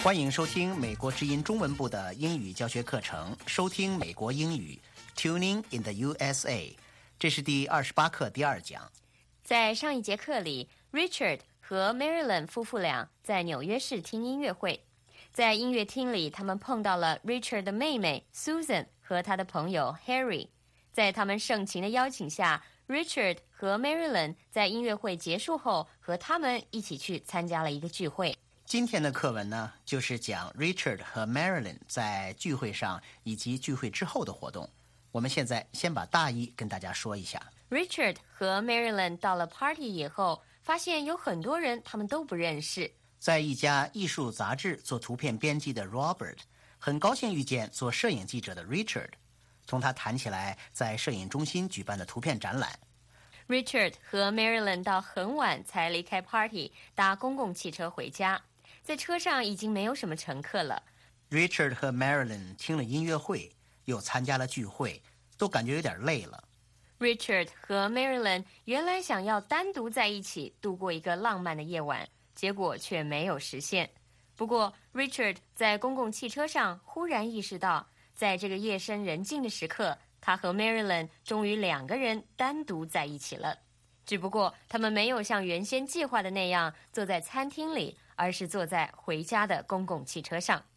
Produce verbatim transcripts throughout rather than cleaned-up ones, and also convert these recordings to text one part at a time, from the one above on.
欢迎收听美国之音中文部的英语教学课程，收听美国英语 Tuning in the U S A， 这是第二十八课第二讲。 在上一节课里 Richard 和 Marilyn 夫妇俩在纽约市听音乐会，在音乐厅里他们碰到了 Richard 的妹妹 Susan 和他的朋友 Harry。 在他们盛情的邀请下， Richard 和 Marilyn 在音乐会结束后和他们一起去参加了一个聚会。 今天的课文呢，就是讲 Richard 和 Marilyn 在聚会上以及聚会之后的活动。我们现在先把大意跟大家说一下。 Richard 和 Marilyn 到了 party 以后，发现有很多人他们都不认识。 在一家艺术杂志做图片编辑的 Robert 很高兴遇见做摄影记者的 Richard， 同他谈起来在摄影中心举办的图片展览。 Richard 和 Marilyn 到很晚才离开 party， 搭公共汽车回家。在车上已经没有什么乘客了。 Richard 和 Marilyn 听了音乐会，又参加了聚会，都感觉有点累了。 Richard 和 Marilyn 原来想要单独在一起度过一个浪漫的夜晚，结果却没有实现。不过 Richard 在公共汽车上忽然意识到，在这个夜深人静的时刻，他和 Marilyn 终于两个人单独在一起了。只不过他们没有像原先计划的那样坐在餐厅里，而是坐在回家的公共汽车上。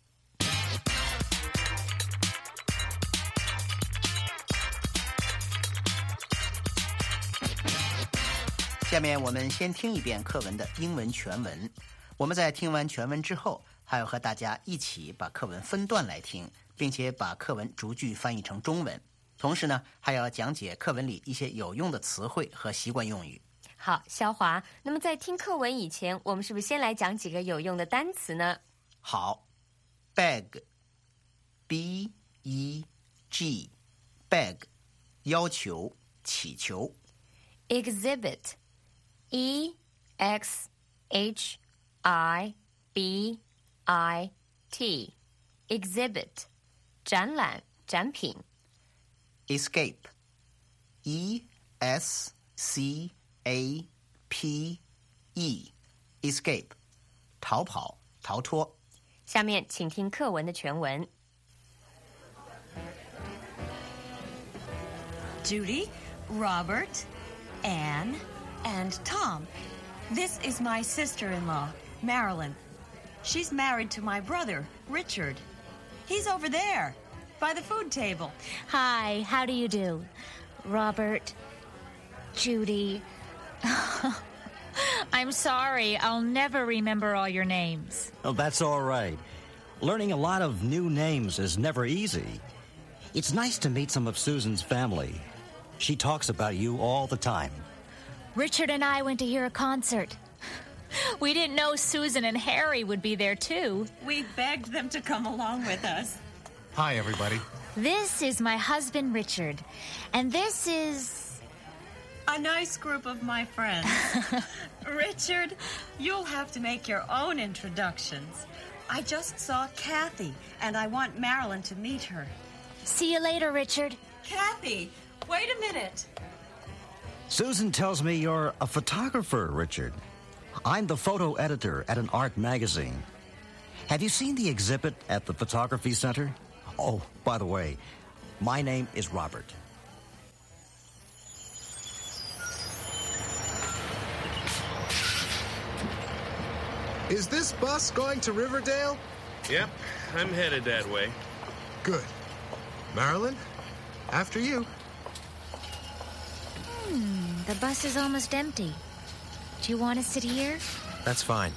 下面我们先听一遍课文的英文全文。我们在听完全文之后，还要和大家一起把课文分段来听，并且把课文逐句翻译成中文。同时呢，还要讲解课文里一些有用的词汇和习惯用语。 好，肖华，那么在听课文以前，我们是不是先来讲几个有用的单词呢？ 好， beg B E G beg 要求祈求。 Exhibit E X H I B I T Exhibit 展览展品。 Escape E S C A P E Escape 逃跑逃脱。 下面请听课文的全文。 Judy, Robert, Anne, and Tom. This is my sister-in-law, Marilyn. She's married to my brother, Richard. He's over there, by the food table. Hi, how do you do? Robert, Judy. I'm sorry, I'll never remember all your names. Oh, that's all right. Learning a lot of new names is never easy. It's nice to meet some of Susan's family. She talks about you all the time. Richard and I went to hear a concert. We didn't know Susan and Harry would be there, too. We begged them to come along with us. Hi, everybody. This is my husband, Richard. And this is... A nice group of my friends. Richard, you'll have to make your own introductions. I just saw Kathy, and I want Marilyn to meet her. See you later, Richard. Kathy, wait a minute. Susan tells me you're a photographer, Richard. I'm the photo editor at an art magazine. Have you seen the exhibit at the Photography Center? Oh, by the way, my name is Robert. Is this bus going to Riverdale? Yep, I'm headed that way. Good. Marilyn, after you. Hmm, the bus is almost empty. Do you want to sit here? That's fine.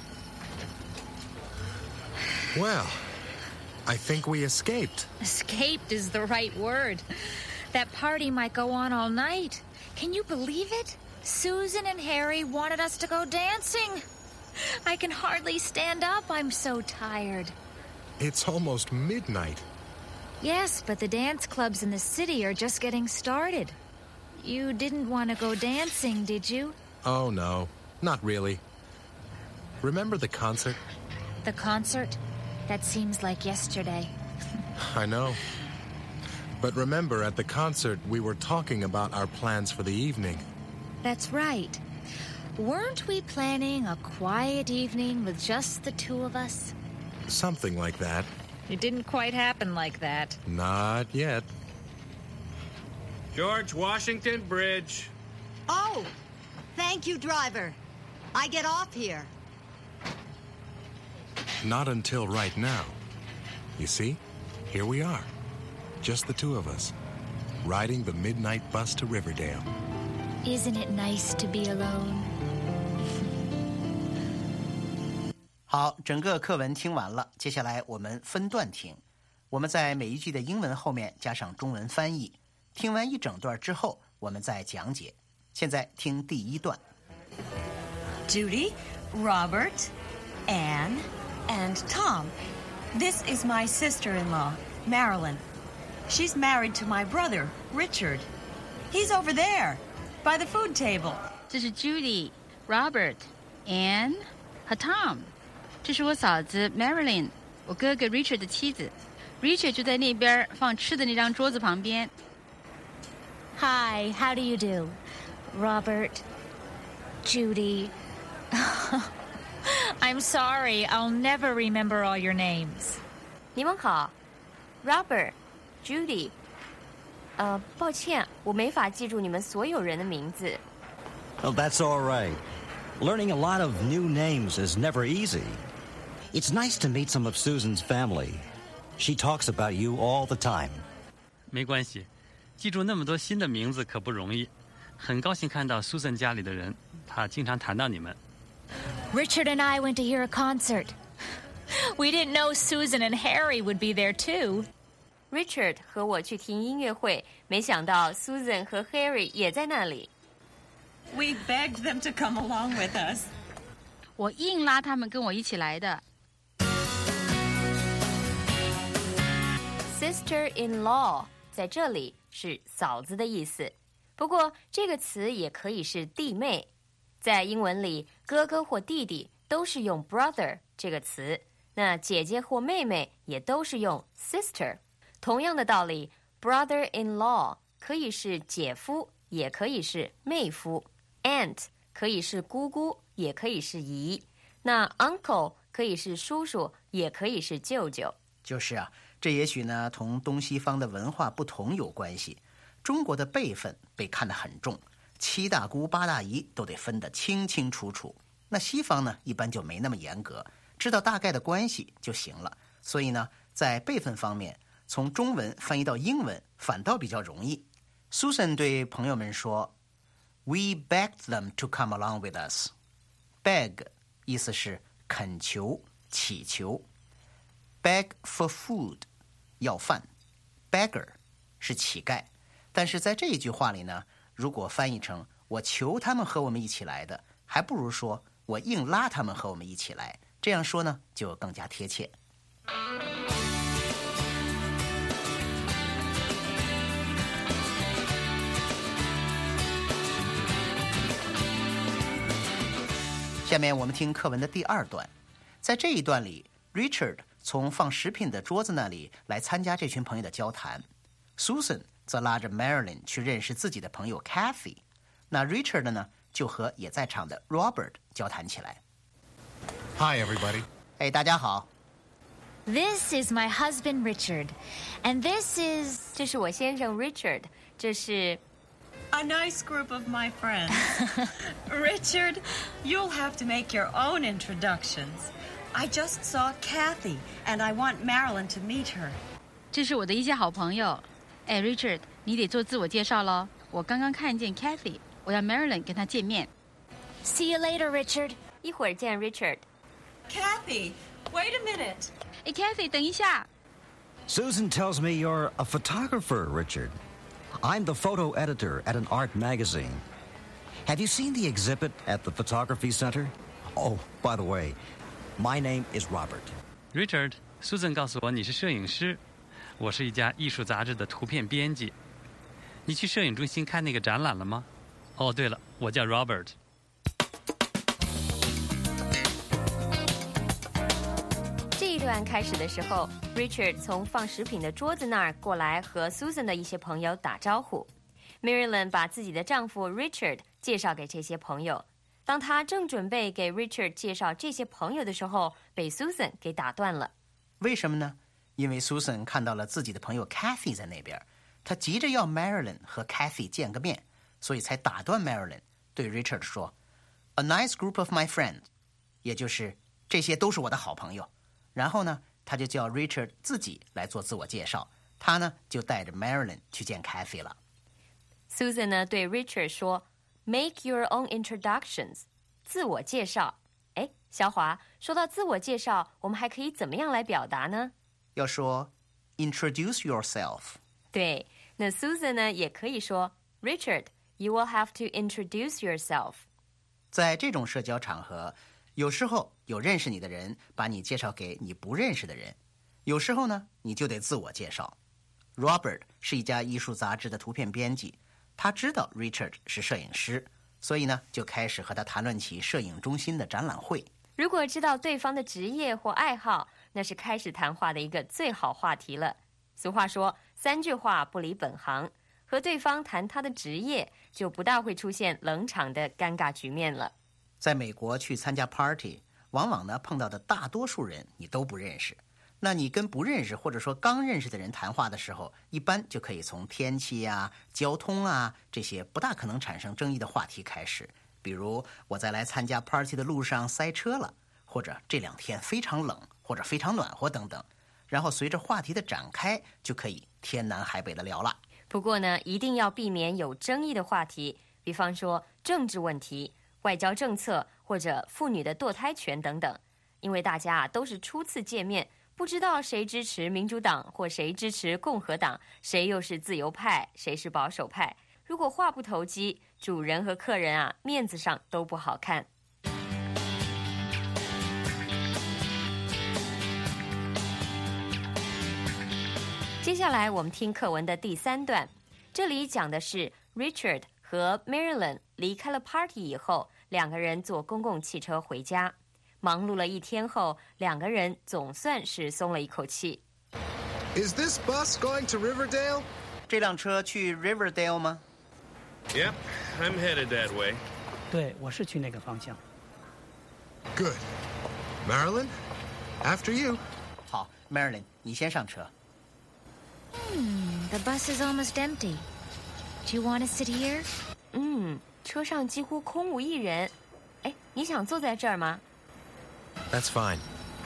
Well, I think we escaped. Escaped is the right word. That party might go on all night. Can you believe it? Susan and Harry wanted us to go dancing. I can hardly stand up. I'm so tired. It's almost midnight. Yes, but the dance clubs in the city are just getting started. You didn't want to go dancing, did you? Oh, no. Not really. Remember the concert? The concert? That seems like yesterday. I know. But remember, at the concert, we were talking about our plans for the evening. That's right. Weren't we planning a quiet evening with just the two of us? Something like that. It didn't quite happen like that. Not yet. George Washington Bridge. Oh, thank you, driver. I get off here. Not until right now. You see, here we are. Just the two of us, riding the midnight bus to Riverdale. Isn't it nice to be alone? 好，整个课文听完了，接下来我们分段听。我们在每一句的英文后面加上中文翻译。听完一整段之后，我们再讲解。现在听第一段。 Judy, Robert, Anne, and Tom. This is my sister-in-law, Marilyn. She's married to my brother, Richard. He's over there, by the food table. 这是 Judy、Robert、Anne 和 Tom。这是我嫂子 Marilyn， 我哥哥 Richard 的妻子。Richard 就在那边放吃的那张桌子旁边。 Hi, how do you do? Robert, Judy. I'm sorry, I'll never remember all your names. 你们好 ，Robert, Judy。呃，抱歉，我没法记住你们所有人的名字。 Oh, that's all right. Learning a lot of new names is never easy. It's nice to meet some of Susan's family. She talks about you all the time. 没关系，记住那么多新的名字可不容易。很高兴看到 Susan 家里的人，她经常谈到你们。 Richard and I went to hear a concert. We didn't know Susan and Harry would be there too. Richard 和我去听音乐会，没想到 Susan 和 Harry 也在那里。 We begged them to come along with us. 我硬拉他们跟我一起来的。 Sister-in-law 在这里是嫂子的意思，不过这个词也可以是弟妹。在英文里，哥哥或弟弟都是用 brother 这个词，那姐姐或妹妹也都是用 sister。同样的道理 ，brother-in-law 可以是姐夫，也可以是妹夫 ；aunt 可以是姑姑，也可以是姨。那 uncle 可以是叔叔，也可以是舅舅。 就是啊，这也许呢同东西方的文化不同有关系。中国的辈分被看得很重，七大姑八大姨都得分得清清楚楚。那西方呢，一般就没那么严格，知道大概的关系就行了。所以呢，在辈分方面，从中文翻译到英文反倒比较容易。Susan 对朋友们说 ：“We begged them to come along with us.” Beg 意思是恳求、祈求。Beg for food 要饭 ，beggar 是乞丐。但是在这一句话里呢，如果翻译成我求他们和我们一起来的，还不如说我硬拉他们和我们一起来。这样说呢，就更加贴切。下面我们听课文的第二段，在这一段里 ，Richard 从放食品的桌子那里来参加这群朋友的交谈 ，Susan 则拉着 Marilyn 去认识自己的朋友 Kathy。那 Richard 呢，就和也在场的 Robert 交谈起来。 Hi, everybody. 哎，大家好。 This is my husband Richard, and this is 这是我先生 Richard， 这是 A nice group of my friends. Richard, you'll have to make your own introductions. I just saw Kathy, and I want Marilyn to meet her. 这是我的一些好朋友。哎 ，Richard， 你得做自我介绍咯。我刚刚看见 Kathy， 我要 Marilyn 跟她见面。 See you later, Richard. 一会儿见 Richard。 Kathy, wait a minute. 哎 ，Kathy， 等一下。 Susan tells me you're a photographer, Richard. I'm the photo editor at an art magazine. Have you seen the exhibit at the photography center? Oh, by the way, my name is Robert. Richard, Susan 告诉我你是摄影师，我是一家艺术杂志的图片编辑。你去摄影中心看那个展览了吗？哦，对了，我叫 Robert。 这一段开始的时候 ，Richard 从放食品的桌子那儿过来和 Susan 的一些朋友打招呼。Marilyn 把自己的丈夫 Richard 介绍给这些朋友。当她正准备给 Richard 介绍这些朋友的时候，被 Susan 给打断了。 为什么呢？因为 Susan 看到了自己的朋友 Kathy 在那边，她急着要 Marilyn 和 Kathy 见个面，所以才打断 Marilyn 对 Richard 说 A nice group of my friends， 也就是这些都是我的好朋友。然后呢，他就叫 Richard 自己来做自我介绍，他呢就带着 Marilyn 去见 Kathy 了。 Susan 呢对 Richard 说 Make your own introductions， 自我介绍。哎，小华，说到自我介绍，我们还可以怎么样来表达呢？ 要说 Introduce yourself。 对，那 Susan 呢也可以说 Richard You will have to introduce yourself。 在这种社交场合，有时候有认识你的人把你介绍给你不认识的人，有时候呢你就得自我介绍。 Robert 是一家艺术杂志的图片编辑，他知道 Richard 是摄影师，所以呢就开始和他谈论起摄影中心的展览会。 如果知道对方的职业或爱好，那是开始谈话的一个最好话题了。俗话说三句话不离本行，和对方谈他的职业，就不大会出现冷场的尴尬局面了。 在美国去参加 party， 往往呢碰到的大多数人你都不认识，那你跟不认识或者说刚认识的人谈话的时候，一般就可以从天气啊、交通啊这些不大可能产生争议的话题开始。比如我在来参加 party 的路上塞车了，或者这两天非常冷或者非常暖和等等，然后随着话题的展开，就可以天南海北的聊了。 不过呢，一定要避免有争议的话题，比方说政治问题、外交政策或者妇女的堕胎权等等，因为大家都是初次见面，不知道谁支持民主党或谁支持共和党，谁又是自由派，谁是保守派。如果话不投机，主人和客人啊，面子上都不好看。接下来我们听课文的第三段，这里讲的是 Richard 和 Marilyn 离开了 party 以后，两个人坐公共汽车回家。忙碌了一天后，两个人总算是松了一口气。 Is this bus going to Riverdale? 这辆车去 Riverdale 吗？ Yep, I'm headed that way. 对，我是去那个方向。 Good. Marilyn, after you. 好 Marilyn 你先上车。 Hmm, the bus is almost empty. Do you want to sit here? 嗯，车上几乎空无一人。哎，你想坐在这儿吗？ That's fine.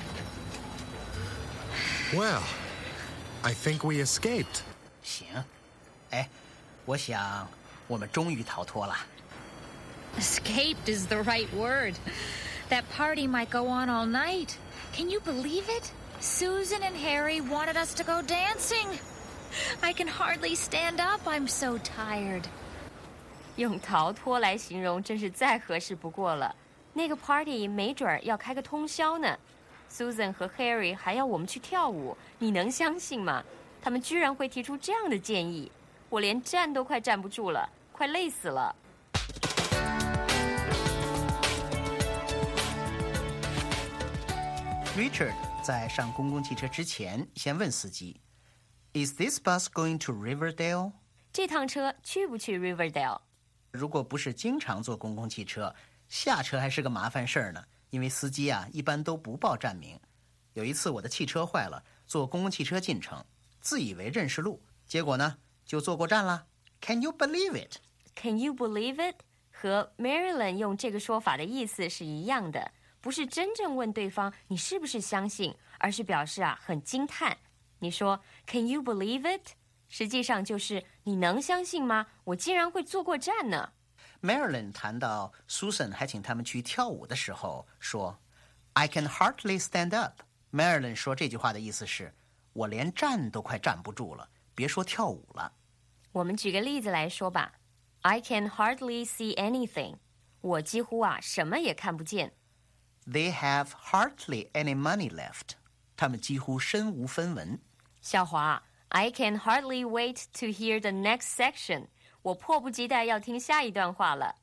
Well, I think we escaped. 行，哎，我想我们终于逃脱了。 Escaped is the right word. That party might go on all night. Can you believe it? Susan and Harry wanted us to go dancing. I can hardly stand up. I'm so tired. 用逃脱来形容真是再合适不过了。那个 party 没准儿要开个通宵呢。Susan 和 Harry 还要我们去跳舞，你能相信吗？他们居然会提出这样的建议，我连站都快站不住了，快累死了。 Richard 在上公共汽车之前，先问司机 Is this bus going to Riverdale? 这趟车去不去 Riverdale？ 如果不是经常坐公共汽车，下车还是个麻烦事儿呢，因为司机啊一般都不报站名。有一次我的汽车坏了，坐公共汽车进城，自以为认识路，结果呢就坐过站了。Can you believe it? Can you believe it? 和 Marilyn 用这个说法的意思是一样的，不是真正问对方你是不是相信，而是表示啊很惊叹。你说 Can you believe it? 实际上就是你能相信吗？我竟然会坐过站呢。 Marilyn 谈到 Susan 还请他们去跳舞的时候说 I can hardly stand up. Marilyn 说这句话的意思是我连站都快站不住了，别说跳舞了。 我们举个例子来说吧， I can hardly see anything. 我几乎啊什么也看不见。 They have hardly any money left. 他们几乎身无分文。 小华， I can hardly wait to hear the next section. 我迫不及待要听下一段话了。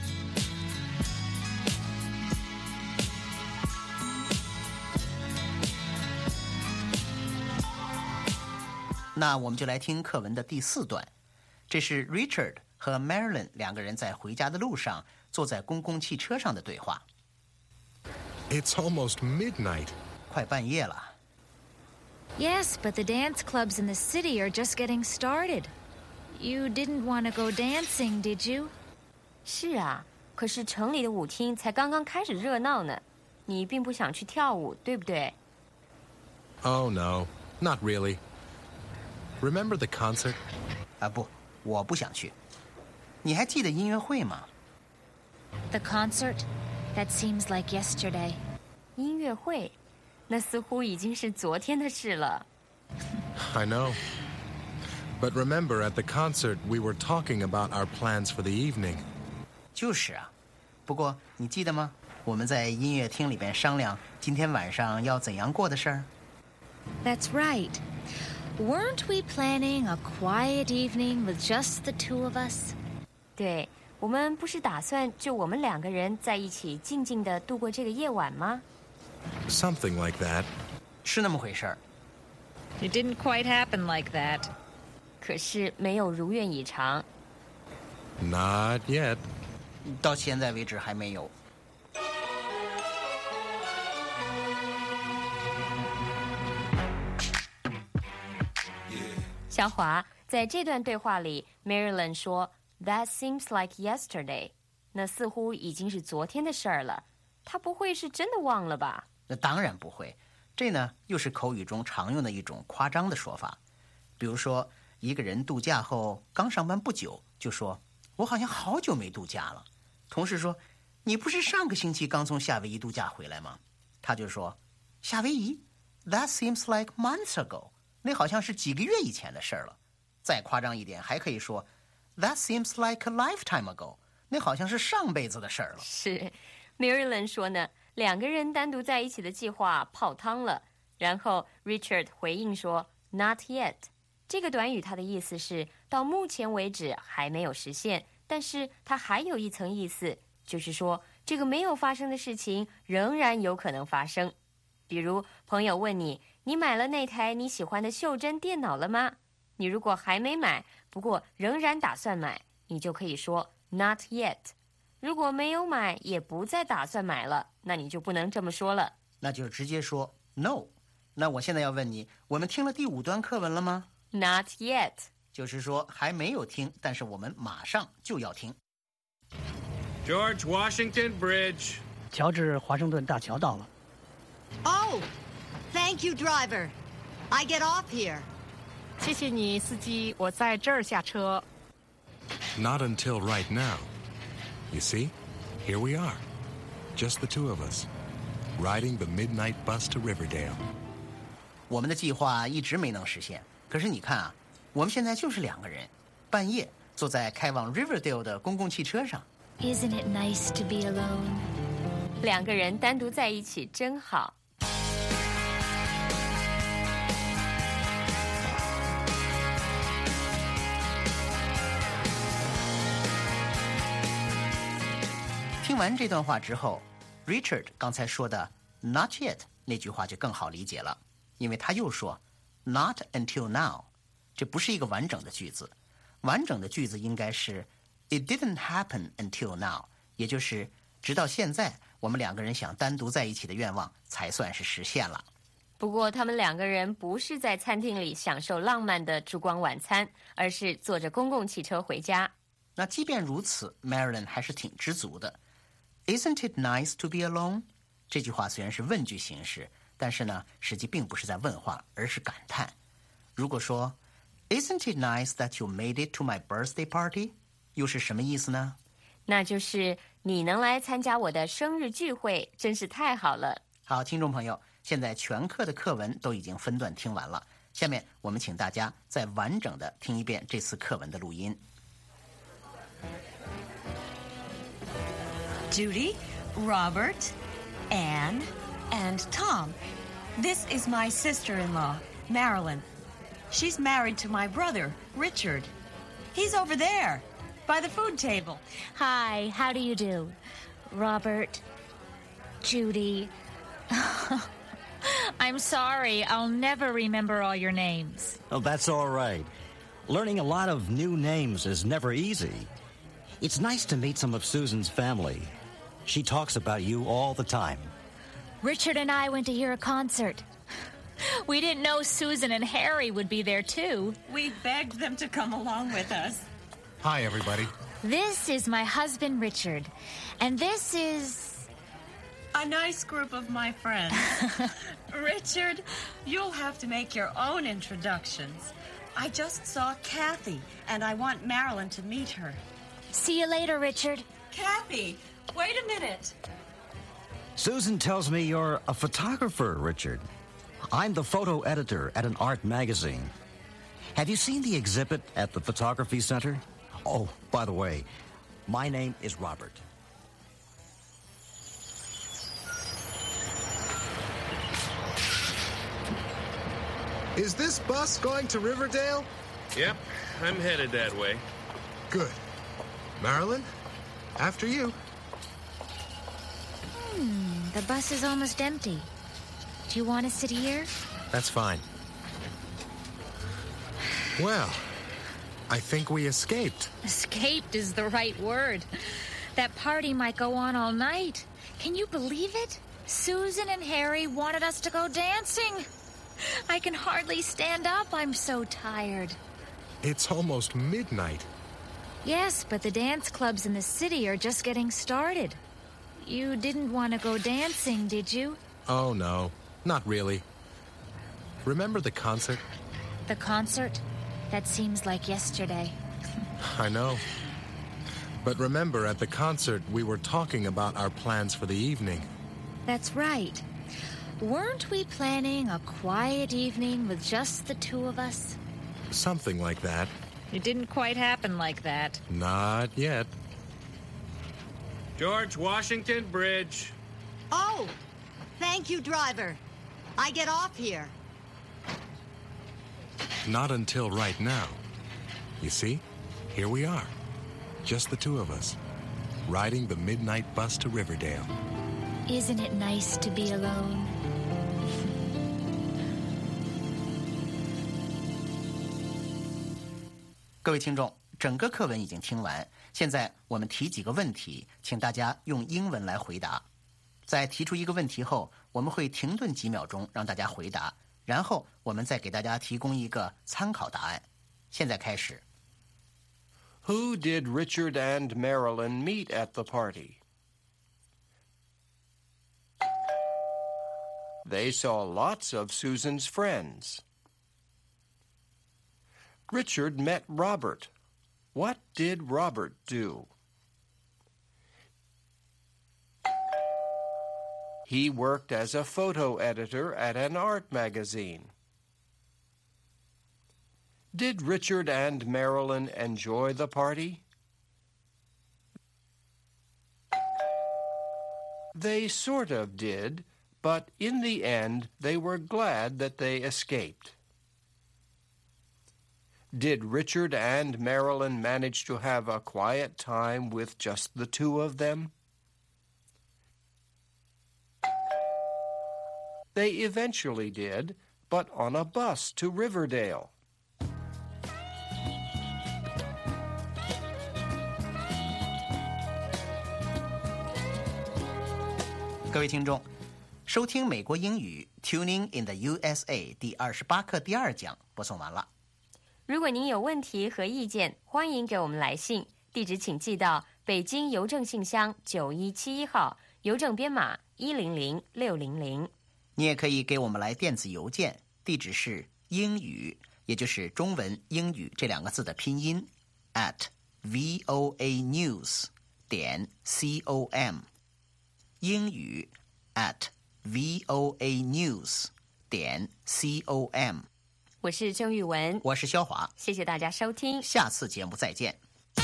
那我们就来听课文的第四段，这是 Richard 和 Marilyn 两个人在回家的路上坐在公共汽车上的对话。 It's almost midnight. 快半夜了。 Yes, but the dance clubs in the city are just getting started. You didn't want to go dancing, did you? 是啊，可是城里的舞厅才刚刚开始热闹呢，你并不想去跳舞，对不对？ Oh, no, not really. Remember the concert? 啊，不，我不想去。你还记得音乐会吗？ The concert? That seems like yesterday. 音乐会，那似乎已经是昨天的事了。 I know. But remember, at the concert, we were talking about our plans for the evening. 就是啊，不过你记得吗？我们在音乐厅里边商量今天晚上要怎样过的事儿。 That's right. Weren't we planning a quiet evening with just the two of us? 对，我们不是打算就我们两个人在一起静静地度过这个夜晚吗？ Something like that. 是那么回事儿。 It didn't quite happen like that. 可是没有如愿以偿。 Not yet. 到现在为止还没有。 小华在这段对话里 ，Marilyn 说 "That seems like yesterday"， 那似乎已经是昨天的事儿了。他不会是真的忘了吧？ 那当然不会。这呢，又是口语中常用的一种夸张的说法。比如说，一个人度假后刚上班不久，就说：“我好像好久没度假了。”同事说：“你不是上个星期刚从夏威夷度假回来吗？”他就说：“夏威夷 ？That seems like months ago。”那好像是几个月以前的事儿了。再夸张一点，还可以说 "That seems like a lifetime ago"， 那好像是上辈子的事儿了。 是 ，Marilyn 说呢，两个人单独在一起的计划泡汤了。然后 Richard 回应说 "Not yet"， 这个短语它的意思是到目前为止还没有实现，但是它还有一层意思，就是说这个没有发生的事情仍然有可能发生。比如朋友问你，你买了那台你喜欢的袖珍电脑了吗？你如果还没买，不过仍然打算买，你就可以说 not yet。如果没有买，也不再打算买了，那你就不能这么说了， 那就直接说 no。那我现在要问你，我们听了第五段课文了吗？ not yet， 就是说还没有听，但是我们马上就要听。 George Washington Bridge。 乔治华盛顿大桥到了。 Oh, thank you, driver. I get off here. 谢谢你，司机，我在这儿下车。 Not until right now. You see, here we are, just the two of us, riding the midnight bus to Riverdale. 我们的计划一直没能实现，可是你看啊，我们现在就是两个人，半夜坐在开往 Riverdale 的公共汽车上。 Isn't it nice to be alone? 两个人单独在一起真好。 听完这段话之后 ，Richard 刚才说的 "not yet" 那句话就更好理解了，因为他又说 "not until now"， 这不是一个完整的句子。完整的句子应该是 "It didn't happen until now"， 也就是直到现在，我们两个人想单独在一起的愿望才算是实现了。 不过，他们两个人不是在餐厅里享受浪漫的烛光晚餐，而是坐着公共汽车回家。 那即便如此 ，Marilyn 还是挺知足的。Isn't it nice to be alone？ 这句话虽然是问句形式，但是呢，实际并不是在问话，而是感叹。如果说 Isn't it nice that you made it to my birthday party？ 又是什么意思呢？ 那就是你能来参加我的生日聚会，真是太好了。 好，听众朋友，现在全课的课文都已经分段听完了，下面我们请大家再完整的听一遍这次课文的录音。 Judy, Robert, Anne, and Tom. This is my sister-in-law, Marilyn. She's married to my brother, Richard. He's over there, by the food table. Hi, how do you do? Robert, Judy. I'm sorry, I'll never remember all your names. Oh, that's all right. Learning a lot of new names is never easy. It's nice to meet some of Susan's family. She talks about you all the time. Richard and I went to hear a concert. We didn't know Susan and Harry would be there, too. We begged them to come along with us. Hi, everybody. This is my husband, Richard. And this is... a nice group of my friends. Richard, you'll have to make your own introductions. I just saw Kathy, and I want Marilyn to meet her. See you later, Richard. Kathy, wait a minute. Susan tells me you're a photographer, Richard. I'm the photo editor at an art magazine. Have you seen the exhibit at the photography center? Oh, by the way, my name is Robert. Is this bus going to Riverdale? Yep, I'm headed that way. Good. Marilyn, after you. Hmm, the bus is almost empty. Do you want to sit here? That's fine. Well, I think we escaped. Escaped is the right word. That party might go on all night. Can you believe it? Susan and Harry wanted us to go dancing. I can hardly stand up. I'm so tired. It's almost midnight. Yes, but the dance clubs in the city are just getting started. You didn't want to go dancing, did you? Oh, no. Not really. Remember the concert? The concert? That seems like yesterday. I know. But remember, at the concert, we were talking about our plans for the evening. That's right. Weren't we planning a quiet evening with just the two of us? Something like that. It didn't quite happen like that. Not yet. George Washington Bridge. Oh, thank you, driver. I get off here. Not until right now. You see, here we are. Just the two of us, riding the midnight bus to Riverdale. Isn't it nice to be alone? 各位听众，整个课文已经听完，现在我们提几个问题，请大家用英文来回答。在提出一个问题后，我们会停顿几秒钟让大家回答，然后我们再给大家提供一个参考答案。现在开始。 Who did Richard and Marilyn meet at the party? They saw lots of Susan's friends. Richard met Robert. What did Robert do? He worked as a photo editor at an art magazine. Did Richard and Marilyn enjoy the party? They sort of did, but in the end they were glad that they escaped. Did Richard and Marilyn manage to have a quiet time with just the two of them? They eventually did, but on a bus to Riverdale. 各位听众，收听美国英语 Tuning in the U S A 第二十八课第二讲播送完了。 如果您有问题和意见，欢迎给我们来信，地址请寄到北京邮政信箱九一七一号，邮政编码一零零六零零。 你也可以给我们来电子邮件，地址是英语，也就是中文英语这两个字的拼音 at voanews 点 com， 英语 at voanews 点 com。 我是郑玉文， 我是肖华， 谢谢大家收听， 下次节目再见。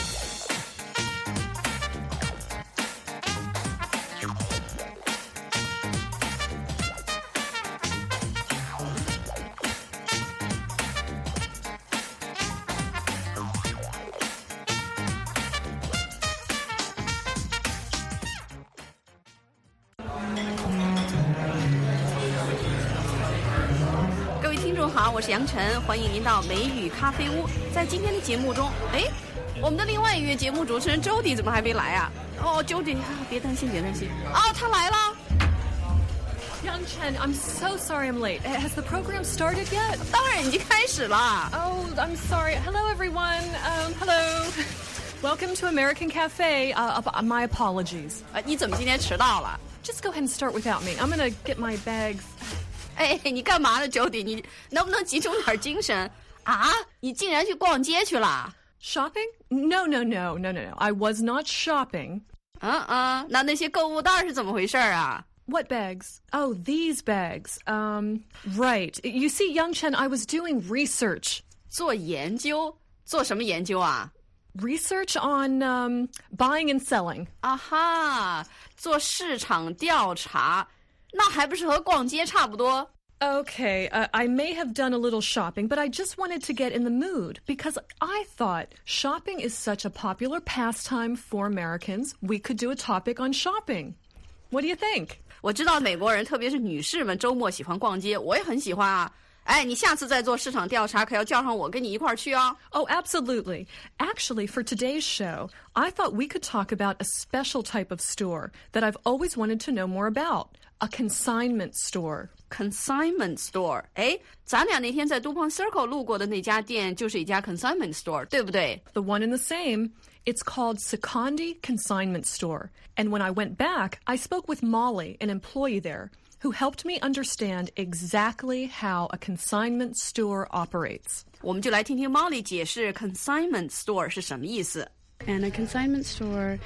好，我是杨晨，欢迎您到美语咖啡屋。在今天的节目中，哎，我们的另外一位节目主持人 Jody 怎么还没来啊？哦 ，Jody， 别担心，别担心，哦，他来了。 Young Chen, I'm so sorry I'm late. Has the program started yet? 当然已经开始了。 Oh, I'm sorry. Hello, everyone. Um, hello. Welcome to American Cafe. Uh, my apologies. 啊，你怎么今天迟到了 ？Just go ahead and start without me. I'm gonna get my bags. 哎，你干嘛呢 ，Jody？ 你能不能集中点精神啊？你竟然去逛街去了 ？Shopping? No, no, no, no, no, no. I was not shopping. 嗯嗯，那那些购物袋是怎么回事啊？ What bags? Oh, these bags. Um, right. You see, Young Chen, I was doing research. 做研究？做什么研究啊？ Research on um, buying and selling. 啊哈，做市场调查，那还不是和逛街差不多？ Okay, uh, I may have done a little shopping, but I just wanted to get in the mood because I thought shopping is such a popular pastime for Americans. We could do a topic on shopping. What do you think? 我知道美国人，特别是女士们，周末喜欢逛街，我也很喜欢啊。哎，你下次再做市场调查，可要叫上我跟你一块儿去啊。 Oh, absolutely. Actually, for today's show, I thought we could talk about a special type of store that I've always wanted to know more about, a consignment store. Consignment store. 哎，咱俩那天在 Dupont Circle 路过的那家店就是一家 consignment store, 对不对？ The one and the same. It's called Secondi Consignment Store. And when I went back, I spoke with Molly, an employee there, who helped me understand exactly how a consignment store operates. 我们就来听听 Molly 解释 consignment store 是什么意思。 And a consignment store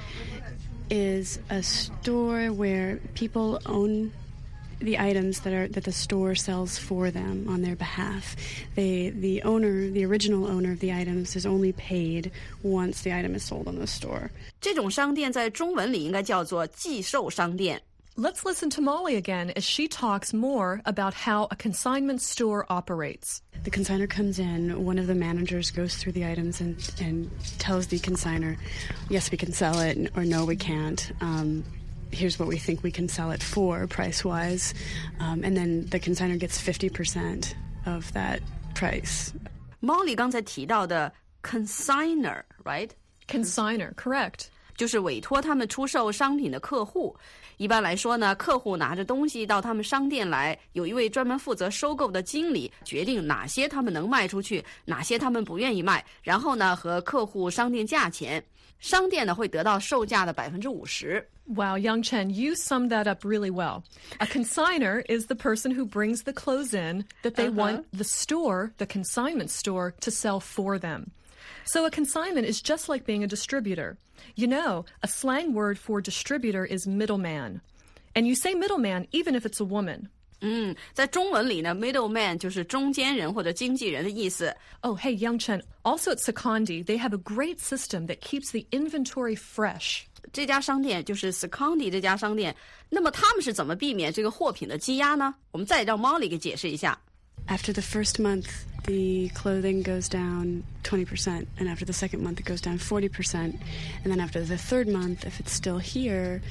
is a store where people own the items that are that the store sells for them on their behalf. They the owner, the original owner of the items is only paid once the item is sold on the store. 这种商店在中文里应该叫做寄售商店。 Let's listen to Molly again as she talks more about how a consignment store operates. The consignor comes in, one of the managers goes through the items and, and tells the consignor, yes, we can sell it, or no, we can't. Um, here's what we think we can sell it for, price-wise. Um, and then the consignor gets fifty percent of that price. Molly 刚才提到的 consignor, right? Consignor, correct. 就是委托他们出售商品的客户。一般来说呢，客户拿着东西到他们商店来，有一位专门负责收购的经理决定哪些他们能卖出去，哪些他们不愿意卖，然后呢和客户商定价钱。商店呢会得到售价的百分之五十。 Wow, Young Chen, you summed that up really well. A consignor is the person who brings the clothes in that they uh-huh. want the store, the consignment store, to sell for them. So a consignment is just like being a distributor. You know, a slang word for distributor is middleman. And you say middleman even if it's a woman. 嗯，在中文里呢 middleman 就是中间人或者经纪人的意思。 Oh, hey, Young Chen, also at Secondi, they have a great system that keeps the inventory fresh. 这家商店就是 Secondi 这家商店，那么他们是怎么避免这个货品的积压呢？我们再让 Molly 给解释一下。 After the first month, the clothing goes down twenty percent, and after the second month, it goes down forty percent, and then after the third month, if it's still here,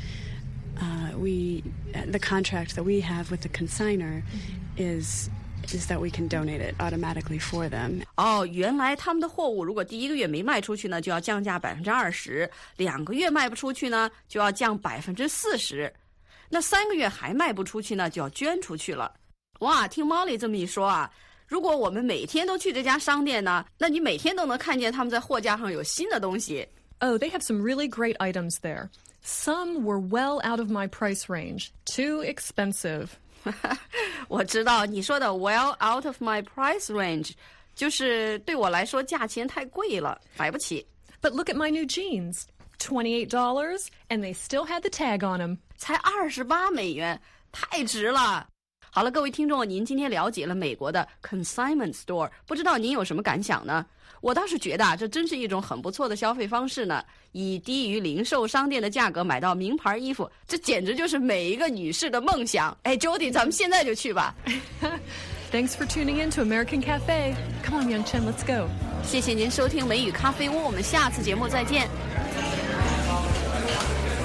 uh, we the contract that we have with the consignor is is that we can donate it automatically for them. 哦，原来他们的货物如果第一个月没卖出去呢，就要降价百分之二十；两个月卖不出去呢，就要降百分之四十。那三个月还卖不出去呢，就要捐出去了。哇，听 Molly 这么一说啊，如果我们每天都去这家商店呢，那你每天都能看见他们在货架上有新的东西。 Oh, they have some really great items there. Some were well out of my price range. Too expensive. 我知道你说的 well out of my price range 就是对我来说价钱太贵了，买不起。 But look at my new jeans. twenty-eight dollars, and they still had the tag on them. 才二十八美元，太值了。好了，各位听众，您今天了解了美国的 consignment store， 不知道您有什么感想呢？我倒是觉得啊，这真是一种很不错的消费方式呢。以低于零售商店的价格买到名牌衣服，这简直就是每一个女士的梦想。哎 ，Jody， 咱们现在就去吧。 Thanks for tuning in to American Cafe. Come on, Young Chen, let's go. 谢谢您收听美语咖啡屋，我们下次节目再见。